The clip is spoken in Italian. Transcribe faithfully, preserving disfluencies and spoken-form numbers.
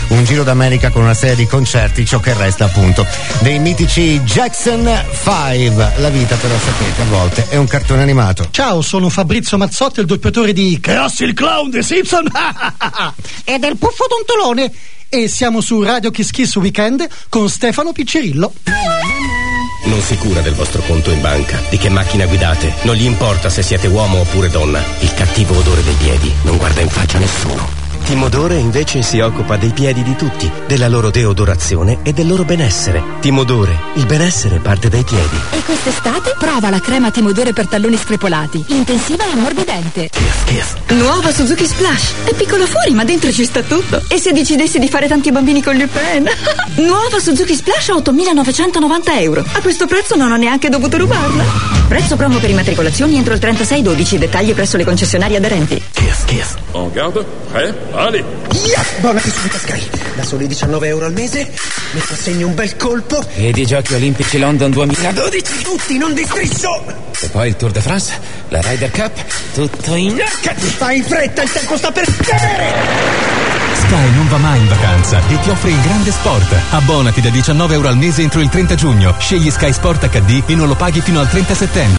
un giro d'America con una serie di concerti, ciò che resta appunto dei mitici Jackson cinque. La vita però, sapete, a volte è un cartone animato. Ciao, sono Fabrizio Mazzotti, il doppiatore di Crossi il clown dei Simpson e del Puffo Tontolone, e siamo su Radio Kiss Kiss Weekend con Stefano Piccirillo. Non si cura del vostro conto in banca, di che macchina guidate, non gli importa se siete uomo oppure donna. Il cattivo odore dei piedi non guarda in faccia nessuno. Timodore invece si occupa dei piedi di tutti, della loro deodorazione e del loro benessere. Timodore, il benessere parte dai piedi. E quest'estate prova la crema Timodore per talloni screpolati, intensiva e ammorbidente. Kiss, kiss. Nuova Suzuki Splash. È piccola fuori, ma dentro ci sta tutto. E se decidessi di fare tanti bambini con Le Pen? Nuova Suzuki Splash a ottomilanovecentonovanta euro. A questo prezzo non ho neanche dovuto rubarla. Prezzo promo per immatricolazioni entro il trentasei dodici. Dettagli presso le concessionarie aderenti. Kiss, kiss. En garde, prêt, allez. Yeah! Buonati subito Sky. Da soli diciannove euro al mese mi consegni un bel colpo. Ed i Giochi Olimpici London duemiladodici. Tutti, non di striscio. E poi il Tour de France, la Ryder Cup, tutto in accatti. Fai in fretta, il tempo sta per scadere. Sky non va mai in vacanza e ti offre il grande sport. Abbonati da diciannove euro al mese entro il trenta giugno. Scegli Sky Sport acca di e non lo paghi fino al trenta settembre.